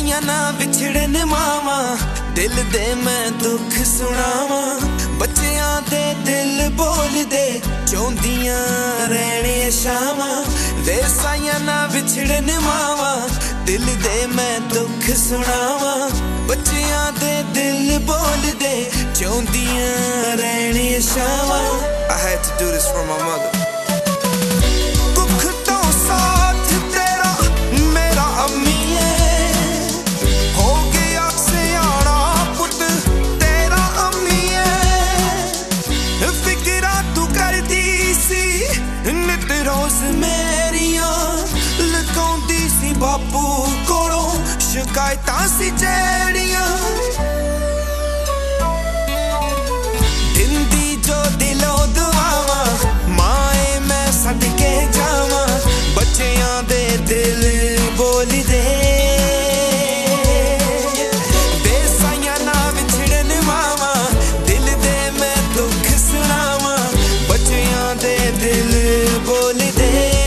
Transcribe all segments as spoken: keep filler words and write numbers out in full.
साइया ना विछड़न मावा दिल दे मैं दुख सुनावा बच्चियां दे दिल बोल दे चौंदियां रहने शामा वे साइया ना विछड़न मावा दिल दे मैं दुख सुनावा बच्चियां दे दिल बोल दे चौंदियां रहने शामा I had to do this for my mother. दुख तो साथ तेरा मेरा अम्मी बापू कोलों शिकायतां सी जेड़ियां दिंदी जो दिलों दुआवां माए मैं सदके जावां बच्चियां दे दिल बोल दे बेसाइयां ना विछड़न मावां दिल दे मैं दुख सुनावां बच्चियां दे दिल बोल दे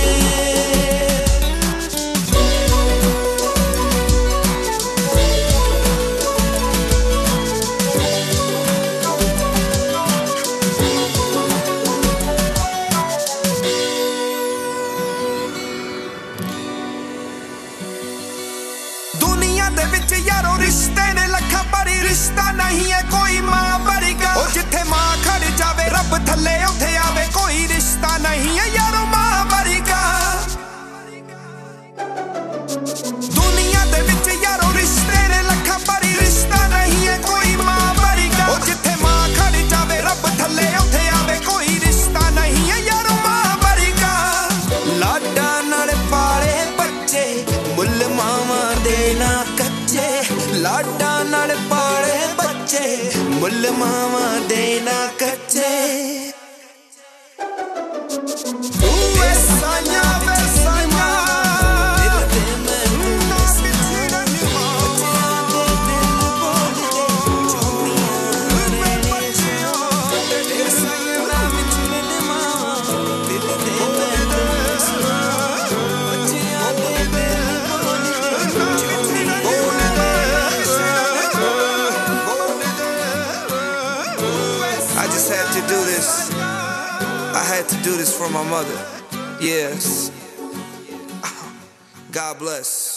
दुनिया दे विच यारो रिश्ते ने लखा पर रिश्ता नहीं है कोई मां वर्गा ओ जिथे मां खड़ जावे रब थले उथे आवे कोई रिश्ता नहीं है यारो मां वर्गा दुनिया दे विच यारो रिश्ते ने लखा पर रिश्ता नहीं है कोई मां वर्गा ओ जिथे मां खड़ जावे रब थले उथे आवे कोई रिश्ता नहीं है यारो मां वर्गा लाडा नाल पाले बच्चे मुल मावा देना कच्चे लाडा नाल पाले बच्चे मुल मावा देना कच्चे वे साइया वे साइया दिल दे मैं ना विछड़न बच्चियां दे दिल बोल दे चौंदियां बच्चियां दे साइया ना विछड़न मावा दिल दे मैं दुख सुनावां बच्चियां दे दिल बोल I just had to do this. I had to do this for my mother. Yes. God bless.